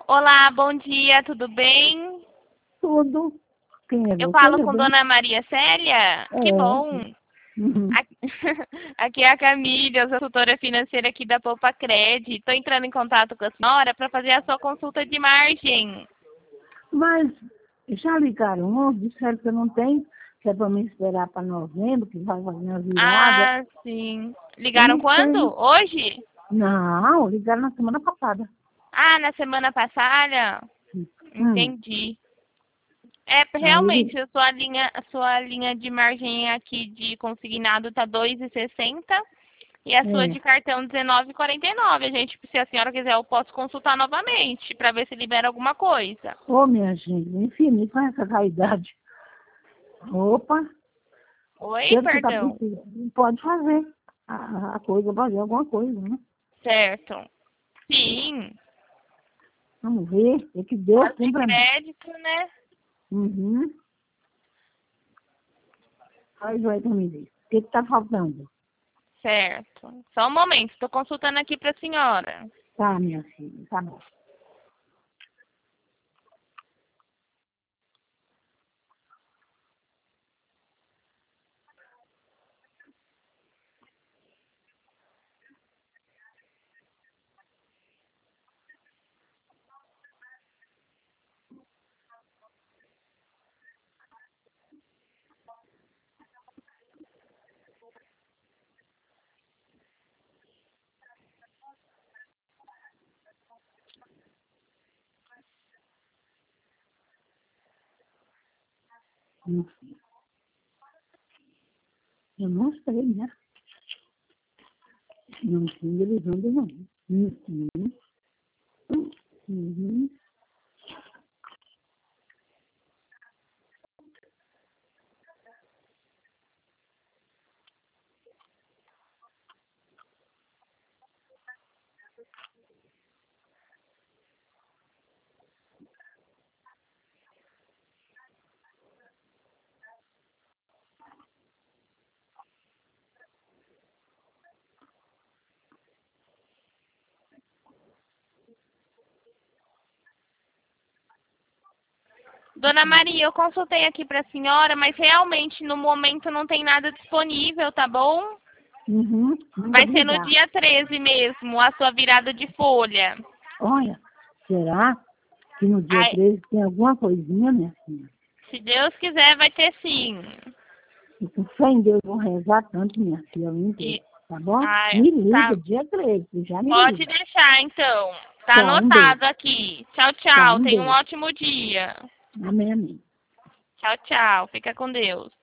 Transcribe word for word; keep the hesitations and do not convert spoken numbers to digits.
Olá, bom dia, tudo bem? Tudo. Quem é Eu você, falo meu com bem? Dona Maria Célia? Que É. bom! Uhum. Aqui aqui é a Camila, eu sou tutora financeira aqui da Poupa Cred. Estou entrando em contato com a senhora para fazer a sua consulta de margem. Mas já ligaram, disseram que eu não tenho, que é para me esperar para novembro, que vai fazer uma virada. Ah, sim. Eu Ligaram não quando? sei. Hoje? Não, ligaram na semana passada. Ah, na semana passada? Hum. Entendi. É, Aí realmente, ele. a sua linha, a sua linha de margem aqui de consignado tá dois e sessenta e a sua É. de cartão dezenove e quarenta e nove. A gente, se a senhora quiser, eu posso consultar novamente para ver se libera alguma coisa. Ô, minha gente, infinito com essa vaidade. Opa, Oi, pelo que está perdão. precisando, pode fazer a, a coisa, fazer alguma coisa, né? Certo. Sim. Vamos ver o que Deus Caso tem de para mim. crédito, né? Uhum. Aí vai para me ver. O que está faltando? Certo. Só um momento, estou consultando aqui para a senhora. Tá, minha filha, tá bom. Minha filha, eu não sei, né? Não tinha ilusão de não. Uhum. Uhum. Dona Maria, eu consultei aqui para a senhora, mas realmente no momento não tem nada disponível, tá bom? Uhum. Muito Vai ser no obrigada. dia treze mesmo, a sua virada de folha. Olha, será que no dia Ai, treze tem alguma coisinha, minha filha? se Deus quiser, vai ter sim. E com fé em Deus, vou rezar tanto, minha filha, eu entrego. E, Tá bom? ai, Me liga, tá, dia treze, já me pode liga. deixar então. Tá Tá, um beijo. anotado aqui. Tchau, Tá, tchau. um Tenha um beijo. ótimo dia. Amém, amém. Tchau, tchau. Fica com Deus.